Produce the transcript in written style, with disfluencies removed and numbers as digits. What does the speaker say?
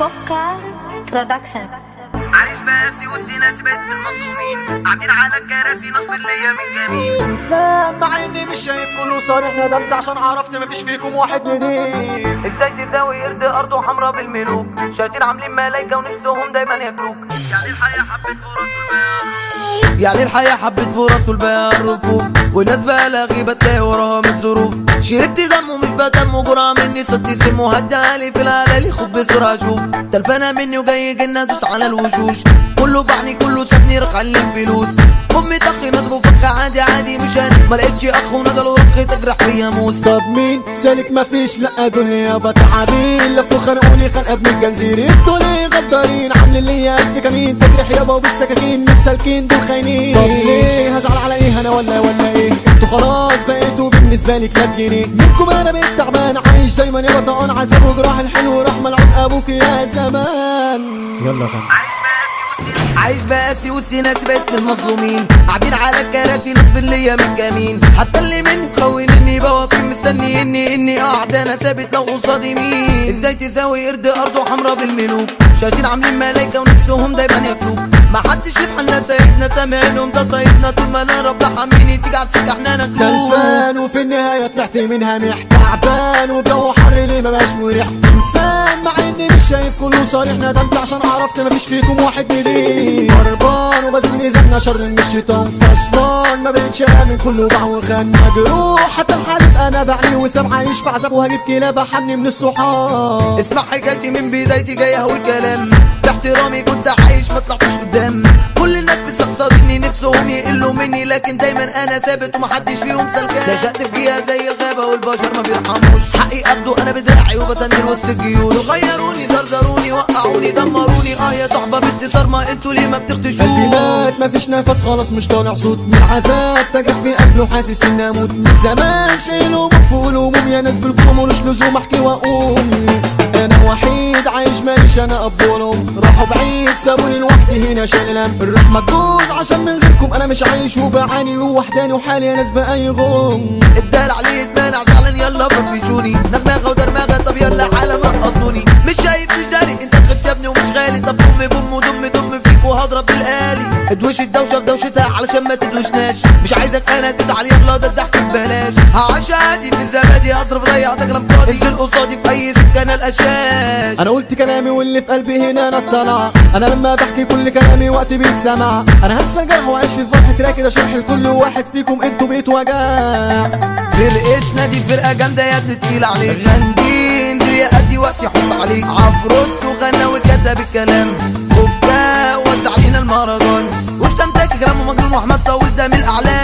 كوكا برودكشن. عايش بقاسي والسيناس بقت المظلومين، قاعدين على الكراسي نصب اللي من جميل انسان مع اني مش شايف كله صارح، ندمت عشان عرفت مفيش فيكم واحد نضيف. ازاي تساوي قرد ارضه حمرا بالملوك، شياطين عاملين ملايكه ونفسهم دايما ياكلوك. يعني الحياه حبت فرص والبيان، يعني الحياه حبت فرص والبيان رفوف، والناس بقى لا غيبه تلاقي وراها من ظروف. شربت دم ومش بدم وجرعه مني صدي سم وهدالي في العلالي خد بسرعه اشوف تلفانه مني وجاي جنة ادوس على الوشوش. كله باعني كله سابني رخ على الفلوس، امي طخي نصبه فخ عادي عادي مش هانف، ما لقيتش اخ ونزلوا رخي تجرح فيا موس. طب مين سالك مفيش لا دنيا بتعبين، لفوا خنقولي خنقه ابن الجنزير، انتوا ليه غدارين عاملين ليا الف كمين، تجرح يابا وبالسكاكين مش سالكين دول خاينين. طب ليه هزعل على ايه انا ولا ايه، انتوا خلاص بقيتوا بالنسبه لي كلاب جنيه. منكم انا بقيت تعبان عايش دايما يابا طقان عذاب وجراح الحلو راح ملعون ابوك يا زمان. يلا كان عايش بقاسي والسيناس بقت المظلومين، قاعدين على الكراسي نصب اللي من جميل، حتى اللي مني مخونني بواقفين مستنيني اني قاعد انا ثابت لو قصادي مين. ازاي تساوي قرد ارضه حمرا بالملوك، شياطين عاملين ملايكه ونفسهم دايما ياكلوك. ما حدش يفحلنا سايبنا سامعينهم ده صايبنا، طول ما انا رب حاميني تيجي على السكه احنا ناكلوك. تلفان وفي النهايه طلعت منها تعبان وجو حر ليه مبقاش مريح. انسان مع اني مش شايف كله صالح، ندمت عشان عرفت مفيش فيكم واحد نضيف. هربان وبزن زنا شر من الشيطان فصلان، ما بقتش امن كله باع وخان مجروح، حتى الحبيب انا بعلي وسام عايش في عذاب وهجيب كلاب احني من الصحاب. اسمع حكايتي من بدايتي جاي اهو الكلام، باحترامي كنت عايش ما طلعتش قدام، كل الناس بيستقصدني نفسهم يقلوا مني، لكن دايما انا ثابت ومحدش فيهم سلكان. نشأت بجيها زي الغابه والبشر ما بيرحموش، حقي اخده انا بدراعي وبسندل وسط الجيوش. غيروني زرزروني وقعوني دمروني يا صحبه بانتصار، ما انتوا ليه ما بتخدشوش. قلبي مات مفيش نفس خلاص مش طالع صوت من العذاب، تجف في قلبي وحاسس اني اموت من زمان. شايل هموم فوق الهموم يا ناس بالكم ملوش لزوم احكي واقوم. انا وحيد عايش ماليش انا اب وام، راحوا بعيد سابوني لوحدي هنا شايل الهم. الرحمه تجوز عشان من غيركم انا مش عايش وبعاني ووحداني وحالي يا ناس بقى يغم. اتدال عليه اتمانع زعلان يلا فرفشوني، نغنغه ودرمغه طب يلا على ما قصوني. مش شايف مش داري انت رخيص يا ابني ومش غالي، طب بوم ودم فيك وهضرب بالآلي. ادوش الدوشه بدوشتها علشان ما تدوشناش، مش عايزك انا تزعل يلا ده الضحك ببلاش. هعيش عادي في الزبادي هصرف ضيعت كلام فاضي، انزل قصادي في اي سكه انا القشاش. انا قلت كلامي واللي في قلبي هنا ناس طالعه، انا لما بحكي كل كلامي وقت بيتسمع. انا هنسى الجرح واعيش في فرحه راكد اشرح لكل واحد فيكم انتوا بقيت وجع. فرقتنا دي فرقه جامده يا ابني تقيل عليك، غندين زي ادي وقت يحط عليك. عفروت وغنى وكتب الكلام وبتاع وزع علينا المهرجان، واستمتعت كلامه مجنون واحمد طول ده من الاعلام.